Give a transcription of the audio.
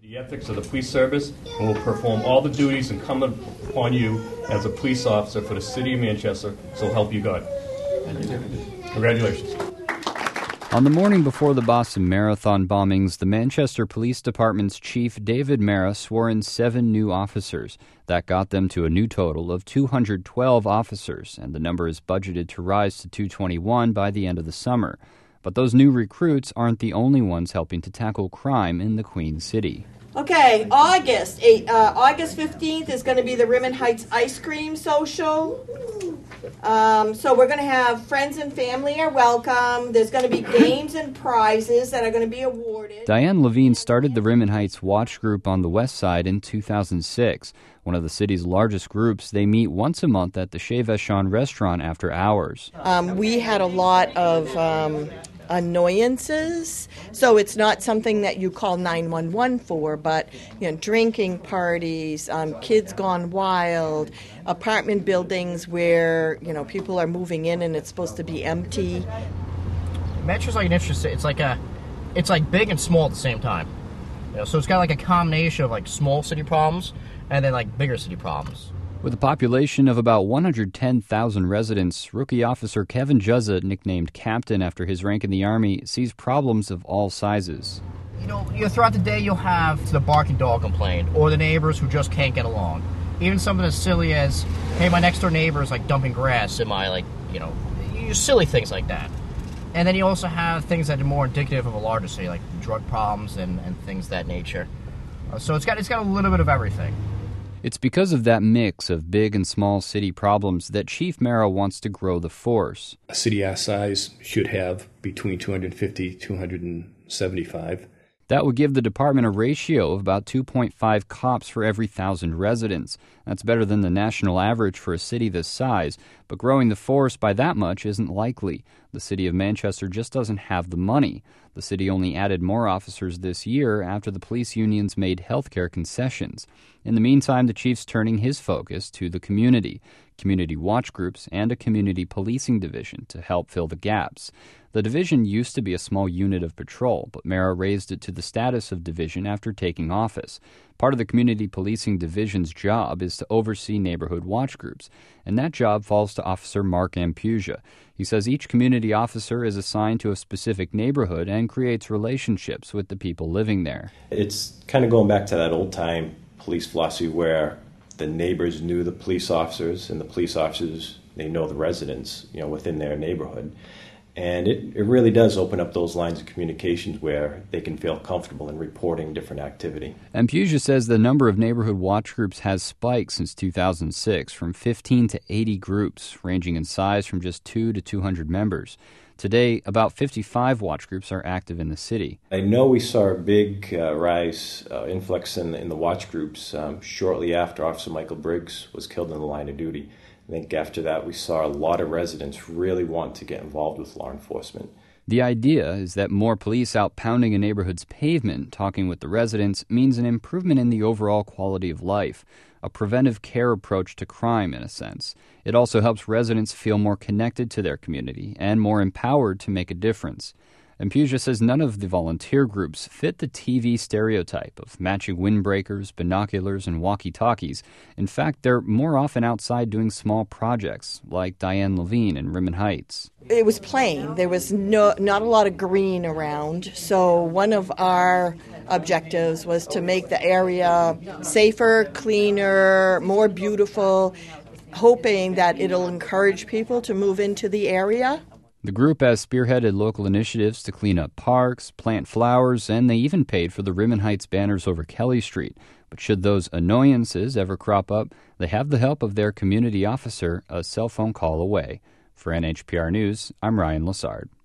The ethics of the police service and will perform all the duties incumbent upon you as a police officer for the city of Manchester, so help you God. Congratulations. On the morning before the Boston Marathon bombings, the Manchester Police Department's Chief David Mara swore in 7 new officers. That got them to a new total of 212 officers, and the number is budgeted to rise to 221 by the end of the summer. But those new recruits aren't the only ones helping to tackle crime in the Queen City. Okay, August 15th is going to be the Rimmon Heights Ice Cream Social. So we're going to have friends and family are welcome. There's going to be games and prizes that are going to be awarded. Diane Levine started the Rimmon Heights Watch Group on the West Side in 2006. One of the city's largest groups, they meet once a month at the Chez Vachon restaurant after hours. We had a lot of annoyances, so it's not something that you call 911 for, but drinking parties, kids gone wild, apartment buildings where people are moving in and it's supposed to be empty. Metro's like an interesting. It's like big and small at the same time. So it's got like a combination of like small city problems and then like bigger city problems. With a population of about 110,000 residents, Rookie Officer Kevin Juzza, nicknamed Captain after his rank in the Army, sees problems of all sizes. Throughout the day you'll have the barking dog complaint, or the neighbors who just can't get along. Even something as silly as, hey, my next door neighbor is like dumping grass in my silly things like that. And then you also have things that are more indicative of a larger city, like drug problems and things of that nature. So it's got a little bit of everything. It's because of that mix of big and small city problems that Chief Mara wants to grow the force. A city our size should have between 250 275. That would give the department a ratio of about 2.5 cops for every 1,000 residents. That's better than the national average for a city this size, but growing the force by that much isn't likely. The city of Manchester just doesn't have the money. The city only added more officers this year after the police unions made healthcare concessions. In the meantime, the chief's turning his focus to the community watch groups, and a community policing division to help fill the gaps. The division used to be a small unit of patrol, but Mara raised it to the status of division after taking office. Part of the community policing division's job is to oversee neighborhood watch groups, and that job falls to Officer Mark Ampusia. He says each community officer is assigned to a specific neighborhood and creates relationships with the people living there. It's kind of going back to that old-time police philosophy where the neighbors knew the police officers, and the police officers, they know the residents, within their neighborhood. And it really does open up those lines of communications where they can feel comfortable in reporting different activity. Ampusia says the number of neighborhood watch groups has spiked since 2006, from 15 to 80 groups, ranging in size from just 2 to 200 members. Today, about 55 watch groups are active in the city. I know we saw a big influx in the watch groups shortly after Officer Michael Briggs was killed in the line of duty. I think after that we saw a lot of residents really want to get involved with law enforcement. The idea is that more police out pounding a neighborhood's pavement, talking with the residents, means an improvement in the overall quality of life, a preventive care approach to crime in a sense. It also helps residents feel more connected to their community and more empowered to make a difference. Ampusia says none of the volunteer groups fit the TV stereotype of matching windbreakers, binoculars, and walkie-talkies. In fact, they're more often outside doing small projects, like Diane Levine in Rimmon Heights. It was plain. There was not a lot of green around, so one of our objectives was to make the area safer, cleaner, more beautiful, hoping that it'll encourage people to move into the area. The group has spearheaded local initiatives to clean up parks, plant flowers, and they even paid for the Rimmon Heights banners over Kelly Street. But should those annoyances ever crop up, they have the help of their community officer a cell phone call away. For NHPR News, I'm Ryan Lassard.